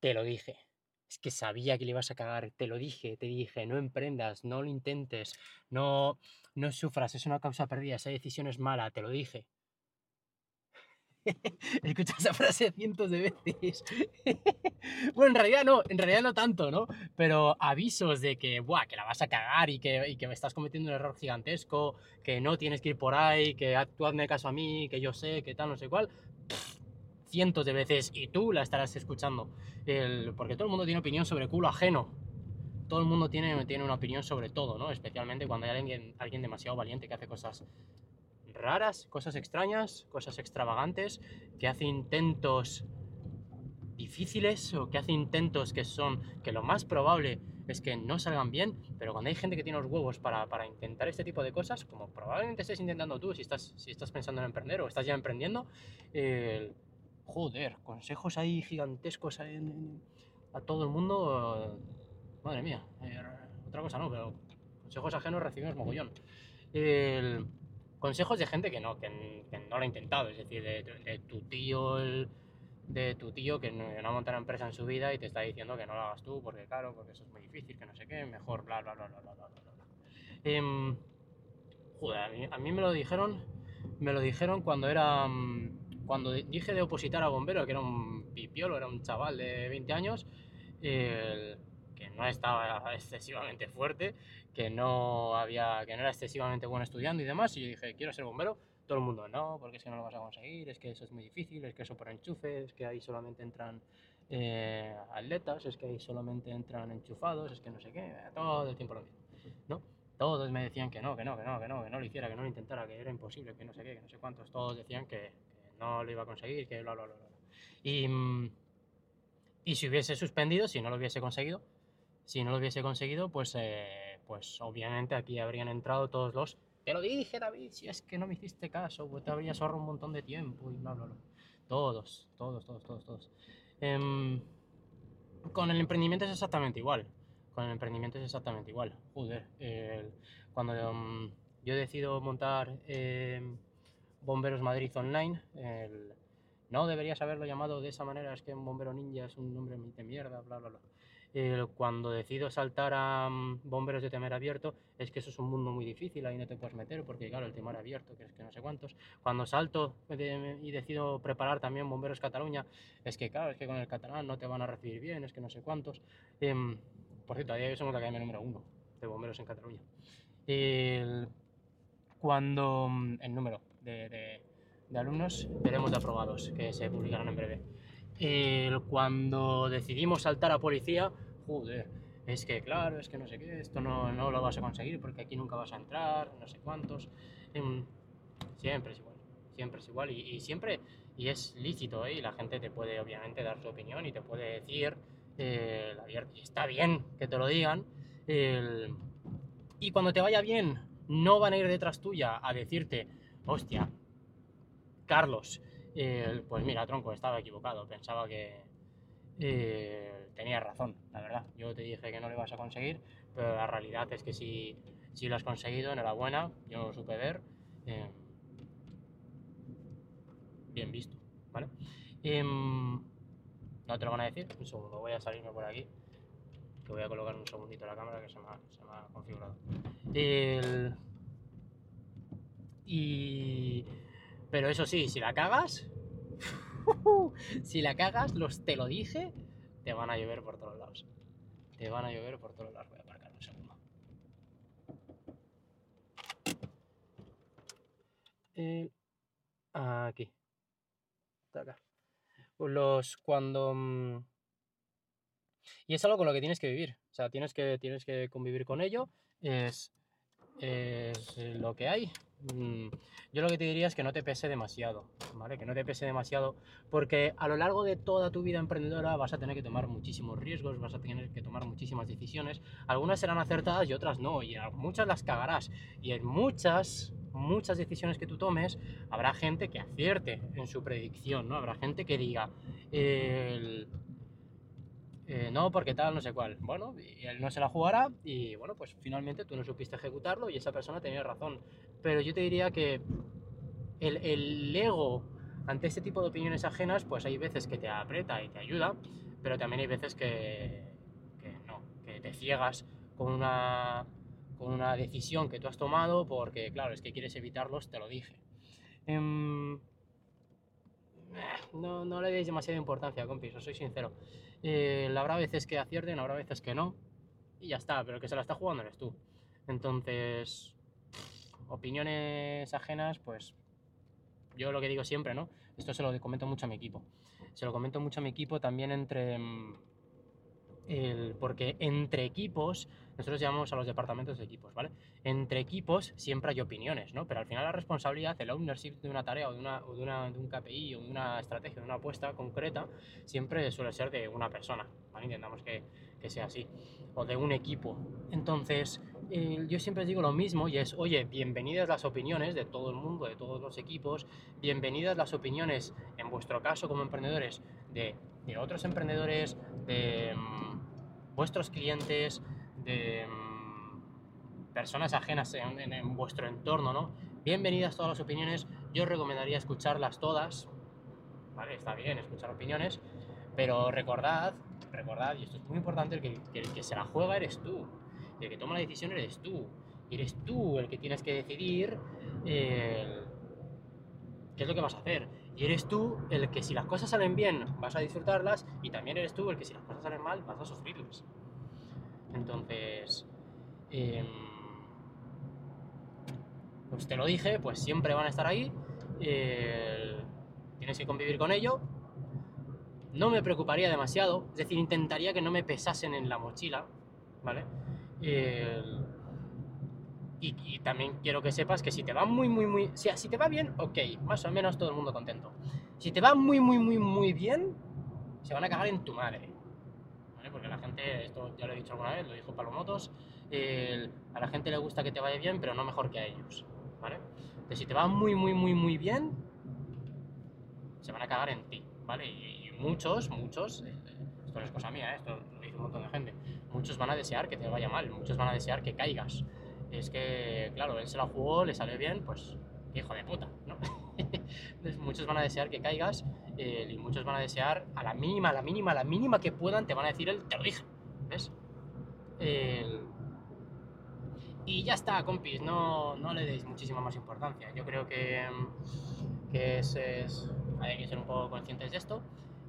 Te lo dije. Es que sabía que le ibas a cagar. Te lo dije, te dije, no emprendas, no lo intentes, no, no sufras, es una causa perdida, esa decisión es mala, te lo dije. Escucha esa frase cientos de veces. Bueno, en realidad no tanto, ¿no? Pero avisos de que, buah, que la vas a cagar y que me estás cometiendo un error gigantesco, que no tienes que ir por ahí, que tú hazme caso a mí, que yo sé, que tal, no sé cuál. Cientos de veces y tú la estarás escuchando. Porque todo el mundo tiene opinión sobre culo ajeno. Todo el mundo tiene una opinión sobre todo, ¿no? Especialmente cuando hay alguien demasiado valiente que hace cosas raras, cosas extrañas, cosas extravagantes, que hace intentos difíciles o que hace intentos que lo más probable es que no salgan bien, pero cuando hay gente que tiene los huevos para intentar este tipo de cosas, como probablemente estés intentando tú, si estás pensando en emprender o estás ya emprendiendo, joder, consejos ahí gigantescos a todo el mundo, madre mía, otra cosa no, pero consejos ajenos recibimos mogollón. El, consejos de gente que que no lo ha intentado, es decir, de tu tío, de tu tío que no ha montado una empresa en su vida y te está diciendo que no lo hagas tú porque claro, porque eso es muy difícil, que no sé qué, mejor bla bla bla bla bla bla bla. Joder, a mí me lo dijeron cuando era cuando dije de opositar a bombero, que era un pipiolo, era un chaval de 20 años, que no estaba excesivamente fuerte, que no era excesivamente bueno estudiando y demás, y yo dije, quiero ser bombero. Todo el mundo, no, porque es que no lo vas a conseguir, es que eso es muy difícil, es que eso por enchufe, es que ahí solamente entran atletas, es que ahí solamente entran enchufados, es que no sé qué, todo el tiempo lo mismo, ¿no? Todos me decían que no, que no, que no, que no, que no lo hiciera, que no lo intentara, que era imposible, que no sé qué, que no sé cuántos. Todos decían que no lo iba a conseguir, que bla, bla, bla, bla. Y, y si hubiese suspendido, si no lo hubiese conseguido, pues obviamente aquí habrían entrado todos los. Te lo dije, David, si es que no me hiciste caso, pues te habrías ahorrado un montón de tiempo y bla, bla, bla. Todos, todos, todos, todos, todos. Em, con el emprendimiento es exactamente igual. Con el emprendimiento es exactamente igual. Joder, cuando yo decido montar Bomberos Madrid Online, no deberías haberlo llamado de esa manera, es que un bombero ninja es un nombre de mierda, bla, bla, bla. Cuando decido saltar a bomberos de temer abierto, es que eso es un mundo muy difícil, ahí no te puedes meter porque, claro, el temor abierto, que es que no sé cuántos. Cuando salto y decido preparar también Bomberos Cataluña, es que, claro, es que con el catalán no te van a recibir bien, es que no sé cuántos. Por cierto, a día de hoy somos la academia número 1 de bomberos en Cataluña. El, cuando el número de alumnos, veremos de aprobados, que se publicarán en breve. Cuando decidimos saltar a policía, joder, es que claro, es que no sé qué, esto no lo vas a conseguir porque aquí nunca vas a entrar, no sé cuántos. Siempre es igual, siempre es igual y siempre, y es lícito, ¿eh? Y la gente te puede obviamente dar su opinión y te puede decir, y está bien que te lo digan, el, y cuando te vaya bien, no van a ir detrás tuya a decirte, hostia, Carlos, pues mira, tronco, estaba equivocado, pensaba que tenías razón, la verdad. Yo te dije que no lo ibas a conseguir, pero la realidad es que si lo has conseguido, enhorabuena, yo no lo supe ver, eh, bien visto, ¿vale? No te lo van a decir, un segundo, voy a salirme por aquí, que voy a colocar un segundito la cámara que se me ha configurado. El, y pero eso sí, si la cagas, si la cagas, te lo dije, te van a llover por todos lados. Te van a llover por todos lados. Voy a aparcar un segundo. Eh, aquí. Está acá. Cuando. Y es algo con lo que tienes que vivir. O sea, tienes que convivir con ello. Es lo que hay. Yo lo que te diría es que no te pese demasiado, ¿vale? Que no te pese demasiado, porque a lo largo de toda tu vida emprendedora vas a tener que tomar muchísimos riesgos, vas a tener que tomar muchísimas decisiones. Algunas serán acertadas y otras no, y muchas las cagarás. Y en muchas decisiones que tú tomes, habrá gente que acierte en su predicción, ¿no? Habrá gente que diga, no, porque tal, no sé cuál. Bueno, y él no se la jugará y bueno, pues finalmente tú no supiste ejecutarlo y esa persona tenía razón. Pero yo te diría que el ego ante este tipo de opiniones ajenas, pues hay veces que te aprieta y te ayuda, pero también hay veces que no, que te ciegas con una decisión que tú has tomado porque, claro, es que quieres evitarlos, te lo dije. No le deis demasiada importancia, compis, os soy sincero. Habrá veces que acierten, habrá veces que no, y ya está, pero el que se la está jugando eres tú. Entonces, opiniones ajenas, pues yo lo que digo siempre, ¿no? Esto se lo comento mucho a mi equipo. Se lo comento mucho a mi equipo también porque entre equipos, nosotros llamamos a los departamentos de equipos, ¿vale? Entre equipos siempre hay opiniones, ¿no? Pero al final la responsabilidad, el ownership de una tarea o de un KPI o de una estrategia, de una apuesta concreta, siempre suele ser de una persona, ¿vale? Intentamos que sea así, o de un equipo. Entonces, yo siempre digo lo mismo y es, oye, bienvenidas las opiniones de todo el mundo, de todos los equipos, bienvenidas las opiniones, en vuestro caso como emprendedores, de otros emprendedores, de vuestros clientes, de personas ajenas en vuestro entorno, ¿no? Bienvenidas todas las opiniones, yo os recomendaría escucharlas todas, ¿vale? Está bien escuchar opiniones, pero recordad, y esto es muy importante, el que se la juega eres tú, el que toma la decisión eres tú, y eres tú el que tienes que decidir qué es lo que vas a hacer. Y eres tú el que si las cosas salen bien vas a disfrutarlas y también eres tú el que si las cosas salen mal vas a sufrirlas. Entonces, pues te lo dije, pues siempre van a estar ahí, tienes que convivir con ello. No me preocuparía demasiado, es decir, intentaría que no me pesasen en la mochila, ¿vale? Y también quiero que sepas que si te va muy, o sea, si te va bien, ok, más o menos todo el mundo contento. Si te va muy bien, se van a cagar en tu madre, ¿vale? Porque la gente, esto ya lo he dicho alguna vez, lo dijo Palomotos, a la gente le gusta que te vaya bien, pero no mejor que a ellos, ¿vale? Entonces, si te va muy bien, se van a cagar en ti, ¿vale? Y muchos, esto no es cosa mía, esto lo dice un montón de gente, muchos van a desear que te vaya mal, muchos van a desear que caigas. Es que, claro, él se la jugó, le salió bien, pues hijo de puta, ¿no? Entonces, muchos van a desear que caigas y muchos van a desear a la mínima que puedan, te van a decir el te lo dije, ¿ves? Y ya está, compis, no le deis muchísima más importancia. Yo creo que hay que ser un poco conscientes de esto.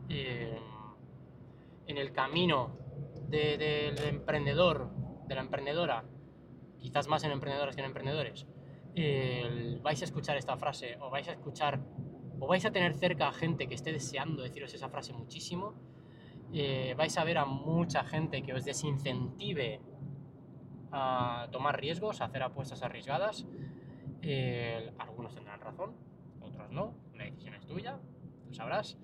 En el camino del emprendedor, de la emprendedora, quizás más en emprendedoras que en emprendedores, vais a escuchar esta frase o vais a tener cerca a gente que esté deseando deciros esa frase muchísimo. Vais a ver a mucha gente que os desincentive a tomar riesgos, a hacer apuestas arriesgadas. Algunos tendrán razón, otros no, la decisión es tuya, lo sabrás.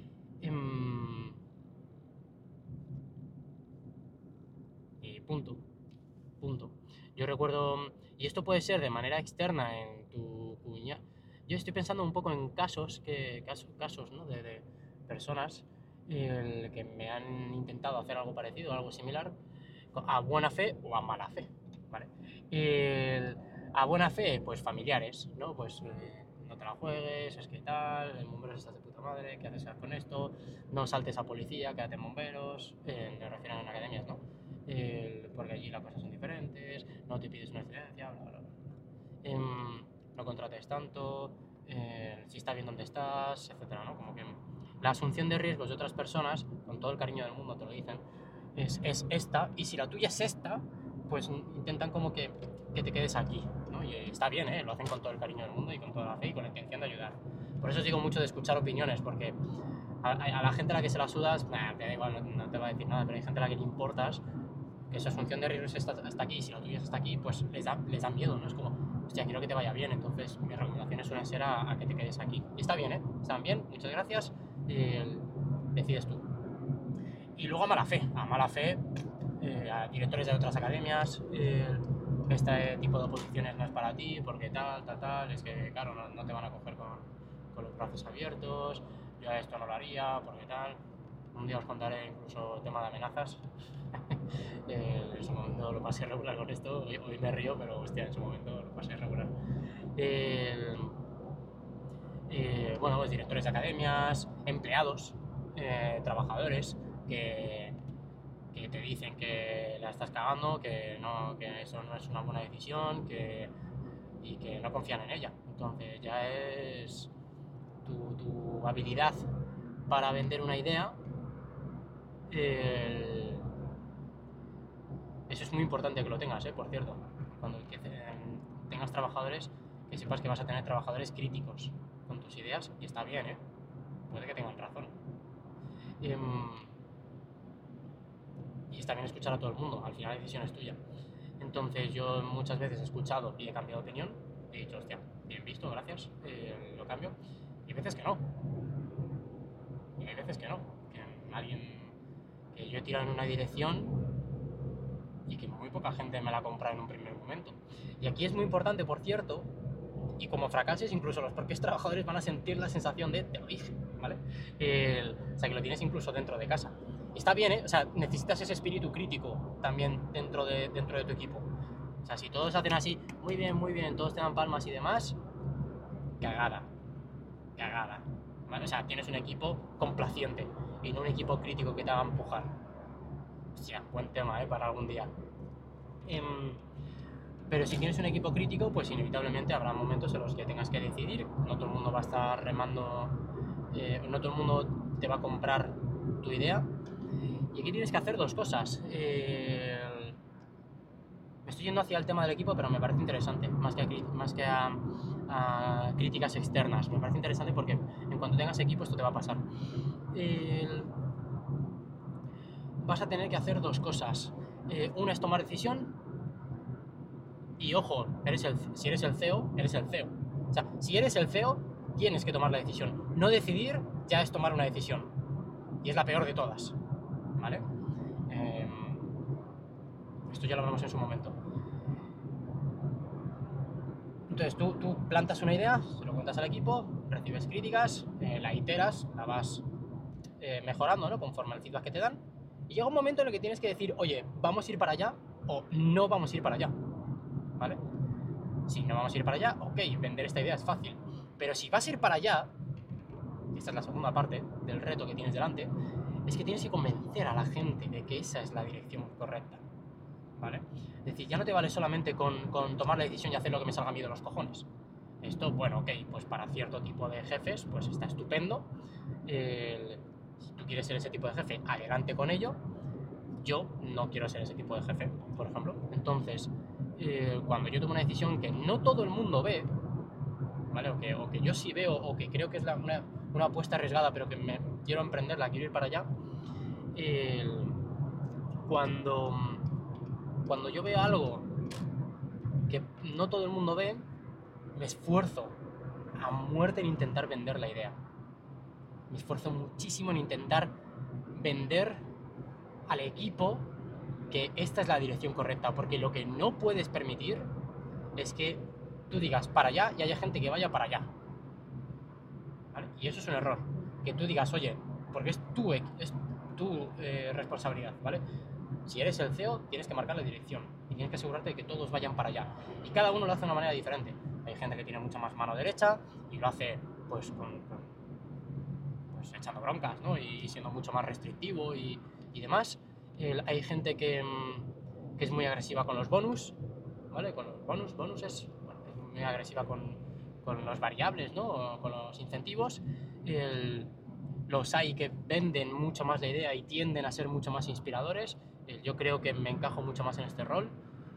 Y punto. Yo recuerdo, y esto puede ser de manera externa en tu cuña. Yo estoy pensando un poco en casos, ¿no? de personas que me han intentado hacer algo parecido, algo similar, a buena fe o a mala fe, ¿vale? A buena fe, pues familiares, ¿no? Pues no te la juegues, es que tal, en bomberos estás de puta madre, ¿qué haces con esto? No saltes a policía, quédate en bomberos, me refiero en academias, ¿no? Porque allí las cosas son diferentes, no te pides una excedencia, bla, bla, bla. No contrates tanto, si está bien donde estás, etcétera, ¿no? Como que la asunción de riesgos de otras personas, con todo el cariño del mundo te lo dicen, es esta, y si la tuya es esta, pues intentan como que te quedes aquí, ¿no? Y está bien, lo hacen con todo el cariño del mundo y con toda la fe y con la intención de ayudar. Por eso os digo mucho de escuchar opiniones, porque a la gente a la que se la sudas, te da igual, no te va a decir nada, pero hay gente a la que le importas, que su asunción de riesgos está hasta aquí, si la tuya está aquí, pues les da miedo, ¿no? Es como, hostia, quiero que te vaya bien, entonces mis recomendaciones suelen ser a que te quedes aquí. Y está bien, están bien, muchas gracias, decides tú. Y luego a mala fe, a directores de otras academias, este tipo de oposiciones no es para ti, porque tal, es que claro, no te van a coger con los brazos abiertos, yo a esto no lo haría, porque tal. Un día os contaré incluso el tema de amenazas. En su momento lo pasé regular con esto, hoy me río, pero hostia, en su momento lo pasé regular. Bueno, pues directores de academias, empleados, trabajadores, que te dicen que la estás cagando, que eso no es una buena decisión, y que no confían en ella. Entonces ya es tu habilidad para vender una idea. Eso es muy importante que lo tengas, por cierto. Cuando tengas trabajadores, que sepas que vas a tener trabajadores críticos con tus ideas, y está bien, puede que tengan razón. Y está bien escuchar a todo el mundo, al final la decisión es tuya. Entonces yo muchas veces he escuchado y he cambiado de opinión, he dicho, hostia, bien visto, gracias, lo cambio, y hay veces que no. Y hay veces que no, que yo he tirado en una dirección y que muy poca gente me la compra en un primer momento. Y aquí es muy importante, por cierto, y como fracases, incluso los propios trabajadores van a sentir la sensación de te lo dije, ¿vale? O sea, que lo tienes incluso dentro de casa. Y está bien, o sea, necesitas ese espíritu crítico también dentro de tu equipo. O sea, si todos hacen así, muy bien, todos te dan palmas y demás, cagada, ¿vale? O sea, tienes un equipo complaciente y no un equipo crítico que te haga empujar. Hostia, buen tema, para algún día. Pero si tienes un equipo crítico, pues inevitablemente habrá momentos en los que tengas que decidir. No todo el mundo va a estar remando, no todo el mundo te va a comprar tu idea. Y aquí tienes que hacer dos cosas. Me estoy yendo hacia el tema del equipo, pero me parece interesante, más que a críticas externas. Me parece interesante porque en cuanto tengas equipo esto te va a pasar. Vas a tener que hacer dos cosas. Una es tomar decisión. Y ojo, si eres el CEO, eres el CEO. O sea, si eres el CEO, tienes que tomar la decisión. No decidir ya es tomar una decisión. Y es la peor de todas. ¿Vale? Esto ya lo hablamos en su momento. Entonces tú plantas una idea, se lo cuentas al equipo, recibes críticas, la iteras, la vas mejorando, ¿no? Conforme al feedback que te dan. Y llega un momento en el que tienes que decir, oye, ¿vamos a ir para allá o no vamos a ir para allá? ¿Vale? Si no vamos a ir para allá, ok, vender esta idea es fácil. Pero si vas a ir para allá, y esta es la segunda parte del reto que tienes delante, es que tienes que convencer a la gente de que esa es la dirección correcta. ¿Vale? Es decir, ya no te vale solamente con tomar la decisión y hacer lo que me salga a mí de los cojones. Esto, bueno, ok, pues para cierto tipo de jefes, pues está estupendo. Si tú quieres ser ese tipo de jefe, adelante con ello. Yo no quiero ser ese tipo de jefe, por ejemplo. Entonces, cuando yo tomo una decisión que no todo el mundo ve, ¿vale? O que yo sí veo, o que creo que es una apuesta arriesgada, pero que me quiero emprenderla, quiero ir para allá, cuando yo veo algo que no todo el mundo ve, me esfuerzo a muerte en intentar vender la idea. Me esfuerzo muchísimo en intentar vender al equipo que esta es la dirección correcta, porque lo que no puedes permitir es que tú digas para allá y haya gente que vaya para allá, ¿vale? Y eso es un error, que tú digas, oye, porque es tu responsabilidad, ¿vale? Si eres el CEO, tienes que marcar la dirección y tienes que asegurarte de que todos vayan para allá. Y cada uno lo hace de una manera diferente. Hay gente que tiene mucha más mano derecha y lo hace pues pues echando broncas, ¿no? Y siendo mucho más restrictivo y demás. Hay gente que es muy agresiva con los bonus, ¿vale? Con los bonus es muy agresiva con los variables, ¿no? O con los incentivos. Los hay que venden mucho más la idea y tienden a ser mucho más inspiradores. Yo creo que me encajo mucho más en este rol.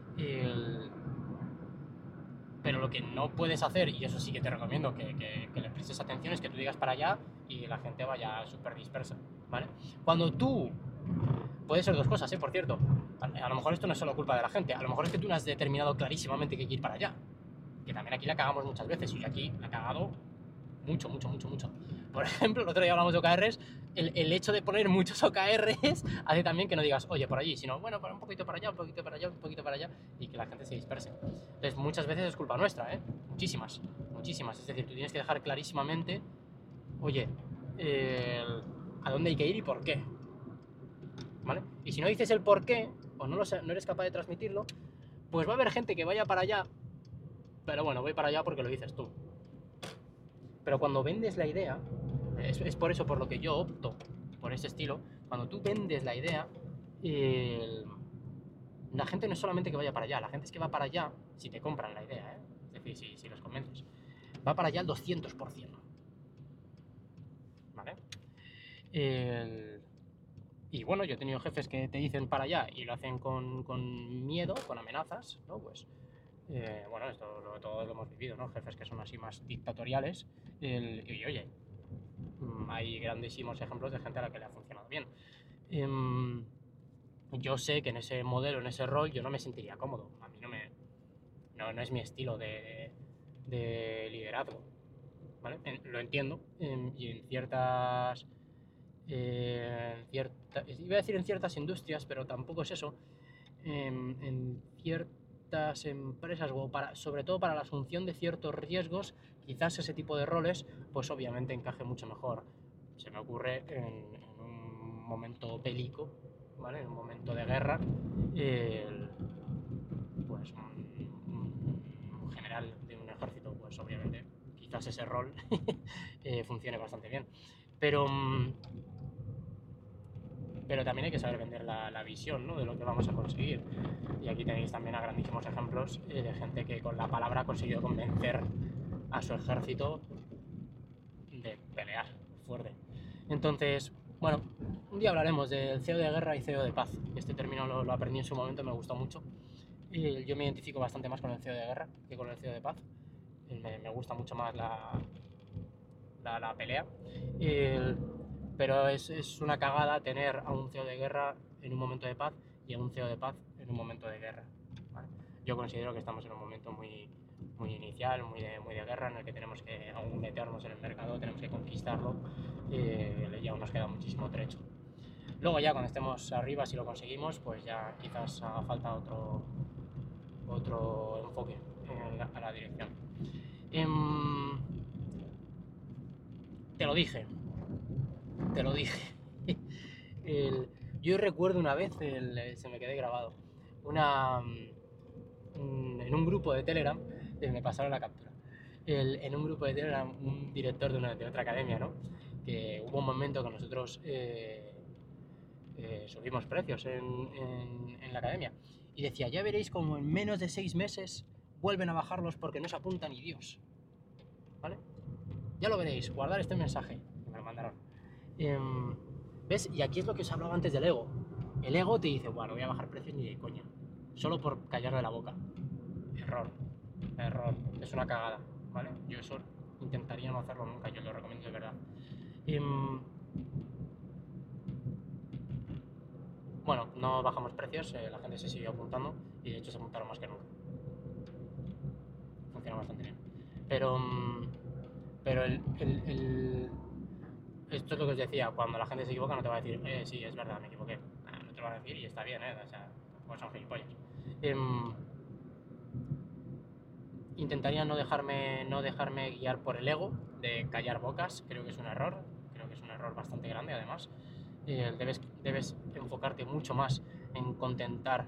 Pero lo que no puedes hacer, y eso sí que te recomiendo que le prestes atención, es que tú digas para allá y la gente vaya súper dispersa, ¿vale? Cuando tú... Puede ser dos cosas, por cierto. A lo mejor esto no es solo culpa de la gente, a lo mejor es que tú no has determinado clarísimamente que hay que ir para allá. Que también aquí la cagamos muchas veces, y aquí la he cagado mucho. Por ejemplo, el otro día hablamos de OKRs, el hecho de poner muchos OKRs hace también que no digas, oye, por allí, sino, bueno, un poquito para allá, un poquito para allá, un poquito para allá, y que la gente se disperse. Entonces, muchas veces es culpa nuestra, muchísimas. Es decir, tú tienes que dejar clarísimamente, oye, a dónde hay que ir y por qué, ¿vale? Y si no dices el por qué, o no eres capaz de transmitirlo, pues va a haber gente que vaya para allá, pero bueno, voy para allá porque lo dices tú. Pero cuando vendes la idea, es por eso por lo que yo opto por ese estilo, cuando tú vendes la idea, el- la gente no es solamente que vaya para allá, la gente es que va para allá si te compran la idea, ¿eh? Es decir, si los convences. Va para allá al 200%, ¿vale? El- Y bueno, yo he tenido jefes que te dicen para allá y lo hacen con miedo, con amenazas, ¿no? Pues, bueno, todos lo hemos vivido, ¿no? Jefes que son así más dictatoriales. Y oye, hay grandísimos ejemplos de gente a la que le ha funcionado bien. Em, yo sé que en ese modelo, en ese rol, yo no me sentiría cómodo. A mí no es mi estilo de liderazgo, ¿vale? Lo entiendo. Y en ciertas iba a decir en ciertas industrias, pero tampoco es eso, en ciertas empresas, o sobre todo para la asunción de ciertos riesgos, quizás ese tipo de roles, pues obviamente encaje mucho mejor. Se me ocurre en un momento bélico, ¿vale? En un momento de guerra, pues un general de un ejército, pues obviamente quizás ese rol funcione bastante bien. Pero pero también hay que saber vender la visión, ¿no? De lo que vamos a conseguir. Y aquí tenéis también a grandísimos ejemplos de gente que con la palabra ha conseguido convencer a su ejército de pelear fuerte. Entonces, bueno, un día hablaremos del CEO de guerra y CEO de paz. Este término lo aprendí en su momento, me gustó mucho. Y yo me identifico bastante más con el CEO de guerra que con el CEO de paz. Me gusta mucho más la pelea. Pero es una cagada tener a un CEO de guerra en un momento de paz y a un CEO de paz en un momento de guerra, ¿vale? Yo considero que estamos en un momento muy inicial, muy de guerra, en el que tenemos que aún meternos en el mercado, tenemos que conquistarlo, y aún nos queda muchísimo trecho. Luego ya cuando estemos arriba, si lo conseguimos, pues ya quizás haga falta otro enfoque a la dirección. Te lo dije, te lo dije. El- yo recuerdo una vez, se me quedé grabado, en un grupo de Telegram, me pasaron la captura. En un grupo de Telegram, un director de otra academia, ¿no? Que hubo un momento que nosotros subimos precios en la academia. Y decía, ya veréis como en menos de 6 meses vuelven a bajarlos porque no se apunta ni Dios. ¿Vale? Ya lo veréis, guardar este mensaje que me lo mandaron. ¿Ves? Y aquí es lo que os hablaba antes del ego. El ego te dice, bueno, voy a bajar precios ni de coña. Solo por callarle la boca. Error. Error. Es una cagada, ¿vale? Yo eso intentaría no hacerlo nunca, yo lo recomiendo de verdad. Bueno, no bajamos precios, la gente se sigue apuntando y de hecho se apuntaron más que nunca. Funciona bastante bien. Pero, pero esto es lo que os decía, cuando la gente se equivoca no te va a decir, sí, es verdad, me equivoqué. No te lo van a decir y está bien, o sea, pues son gilipollas. Em, Intentaría no dejarme guiar por el ego de callar bocas, creo que es un error, creo que es un error bastante grande además. Debes enfocarte mucho más en contentar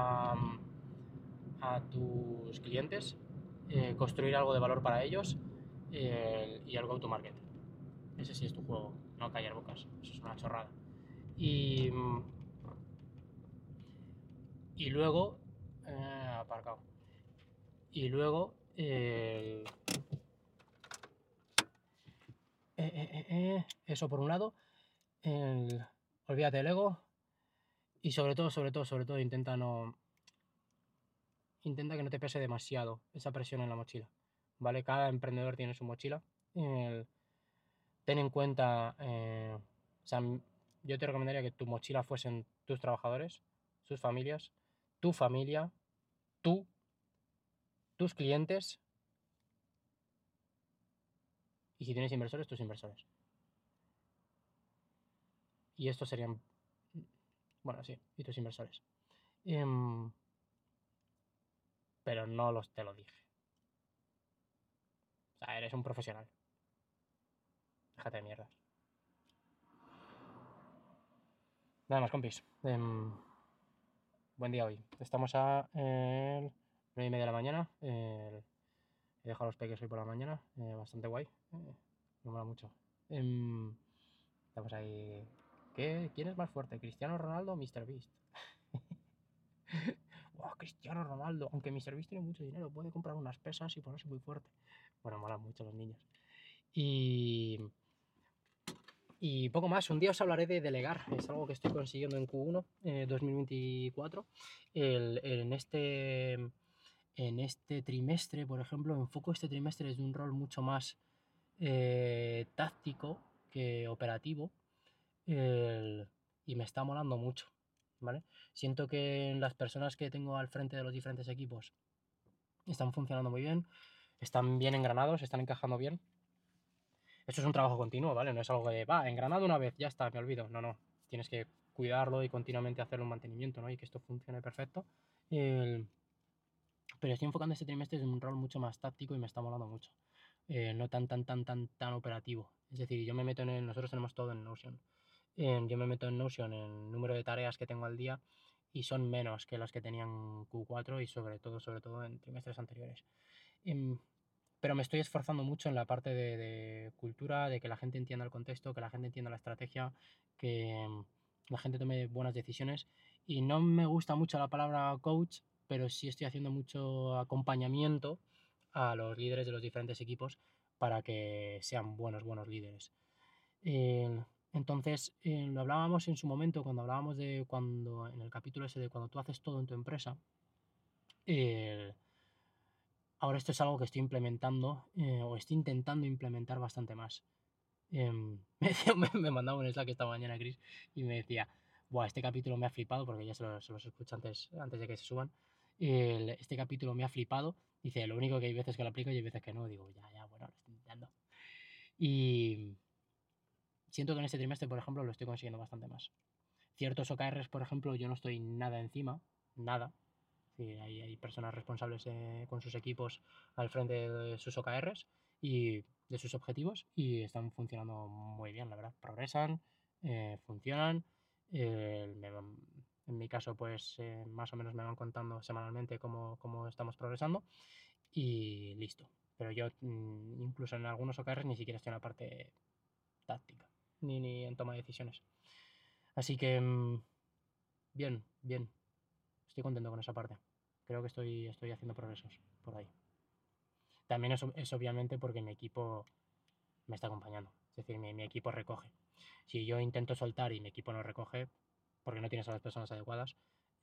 a tus clientes, construir algo de valor para ellos, y el go-to-market. Ese sí es tu juego, no callar bocas, eso es una chorrada. Y, y luego, aparcado. Y luego, eso por un lado, olvídate del ego y sobre todo, intenta que no te pese demasiado esa presión en la mochila, ¿vale? Cada emprendedor tiene su mochila. El- Ten en cuenta, o sea, yo te recomendaría que tu mochila fuesen tus trabajadores, sus familias, tu familia, tú, tus clientes y si tienes inversores, tus inversores. Y estos serían, bueno, sí, y tus inversores. Em, pero no te lo dije. O sea, eres un profesional. Déjate de mierdas. Nada más, compis. Buen día hoy. Estamos a 9:30 de la mañana. He dejado los peques hoy por la mañana. Bastante guay. Me mola mucho. Estamos ahí ¿Quién es más fuerte, Cristiano Ronaldo o MrBeast? Wow, Cristiano Ronaldo, aunque MrBeast tiene mucho dinero, puede comprar unas pesas y ponerse muy fuerte. Bueno, molan mucho los niños. Y, y poco más, un día os hablaré de delegar, es algo que estoy consiguiendo en Q1 2024. En este trimestre, por ejemplo, enfoco este trimestre desde un rol mucho más táctico que operativo, y me está molando mucho, ¿vale? Siento que las personas que tengo al frente de los diferentes equipos están funcionando muy bien, están bien engranados, están encajando bien. Esto es un trabajo continuo, ¿vale? No es algo de, va, engranado una vez, ya está, me olvido. No, no. Tienes que cuidarlo y continuamente hacerle un mantenimiento, ¿no? Y que esto funcione perfecto. Pero estoy enfocando este trimestre en un rol mucho más táctico y me está molando mucho. No tan operativo. Es decir, yo me meto nosotros tenemos todo en Notion. Yo me meto en Notion en número de tareas que tengo al día y son menos que las que tenían Q4 y sobre todo en trimestres anteriores. Pero me estoy esforzando mucho en la parte de cultura, de que la gente entienda el contexto, que la gente entienda la estrategia, que la gente tome buenas decisiones. Y no me gusta mucho la palabra coach, pero sí estoy haciendo mucho acompañamiento a los líderes de los diferentes equipos para que sean buenos líderes. Entonces, lo hablábamos en su momento, cuando hablábamos de cuando, en el capítulo ese de cuando tú haces todo en tu empresa. Ahora esto es algo que estoy implementando o estoy intentando implementar bastante más. Me mandaba un Slack esta mañana, Chris, y me decía, buah, este capítulo me ha flipado, porque ya se los escucho antes de que se suban. Este capítulo me ha flipado. Dice, lo único que hay veces que lo aplico y hay veces que no. Digo, ya, bueno, lo estoy intentando. Y siento que en este trimestre, por ejemplo, lo estoy consiguiendo bastante más. Ciertos OKRs, por ejemplo, yo no estoy nada encima, nada. Sí, hay personas responsables con sus equipos al frente de sus OKRs y de sus objetivos y están funcionando muy bien, la verdad. Progresan, funcionan. En mi caso, pues más o menos me van contando semanalmente cómo estamos progresando y listo. Pero yo incluso en algunos OKRs ni siquiera estoy en la parte táctica ni en toma de decisiones. Así que bien, bien. Estoy contento con esa parte. Creo que estoy haciendo progresos por ahí. También es obviamente porque mi equipo me está acompañando. Es decir, mi equipo recoge. Si yo intento soltar y mi equipo no recoge, porque no tienes a las personas adecuadas,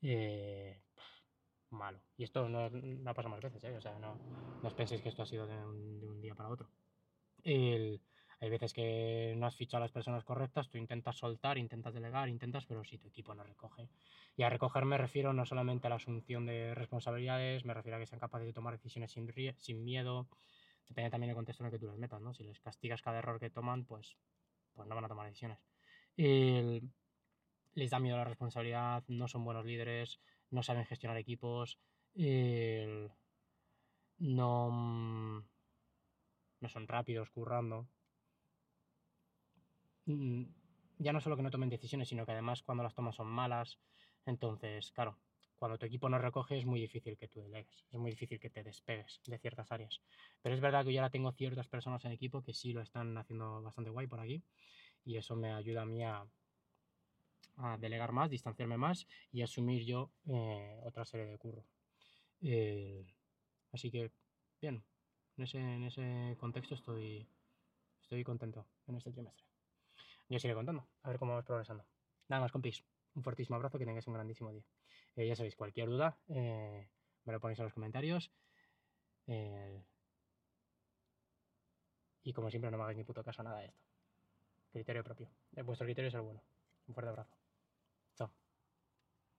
malo. Y esto no ha pasado más veces, ¿eh? O sea, no os penséis que esto ha sido de un día para otro. Hay veces que no has fichado a las personas correctas, tú intentas soltar, intentas delegar, pero si tu equipo no recoge. Y a recoger me refiero no solamente a la asunción de responsabilidades, me refiero a que sean capaces de tomar decisiones sin miedo. Depende también del contexto en el que tú les metas, ¿no? Si les castigas cada error que toman, pues no van a tomar decisiones. Les da miedo la responsabilidad, no son buenos líderes, no saben gestionar equipos, no, no son rápidos currando. Ya no solo que no tomen decisiones, sino que además cuando las toman son malas. Entonces, claro, cuando tu equipo no recoge es muy difícil que tú delegues, es muy difícil que te despegues de ciertas áreas. Pero es verdad que yo ahora tengo ciertas personas en equipo que sí lo están haciendo bastante guay por aquí y eso me ayuda a mí a delegar más, distanciarme más y asumir yo otra serie de curro. Así que, bien, en ese contexto estoy contento en este trimestre. Yo os iré contando, a ver cómo vamos progresando. Nada más, compis. Un fortísimo abrazo, que tengáis un grandísimo día. Ya sabéis, cualquier duda, me lo ponéis en los comentarios. eh, y como siempre, no me hagáis ni puto caso a nada de esto. Criterio propio. Vuestro criterio es el bueno. Un fuerte abrazo.